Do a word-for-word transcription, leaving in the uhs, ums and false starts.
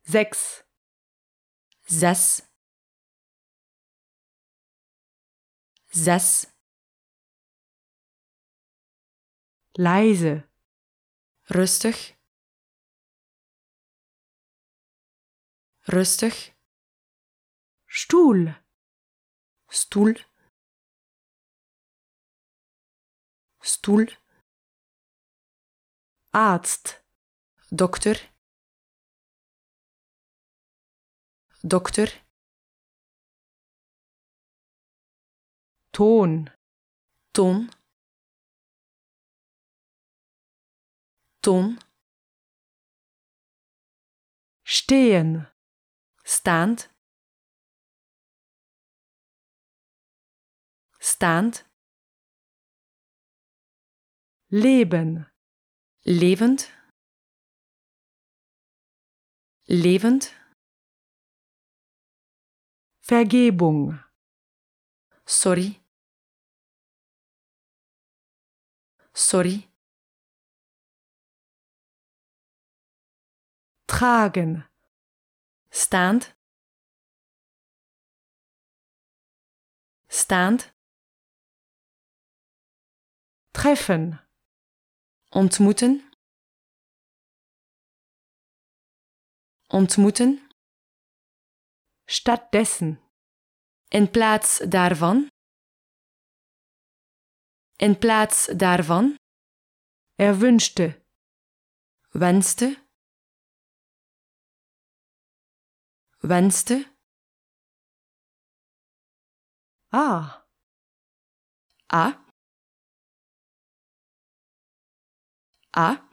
Sechs. Zes. Zes. Leise. Rustig. Rustig. Stuhl. Stoel. Stoel. Arzt. Dokter. Dokter. Ton. Ton. Ton. Stehen. Staand. Staand. Leben. Levend. Levend. Vergebung. Sorry. Sorry. Tragen. Staand. Staand. Treffen. Ontmoeten. Ontmoeten. Stattdessen. In plaats daarvan. In plaats daarvan. Er wünschte. Wenste. Wenste. Ah. A. A.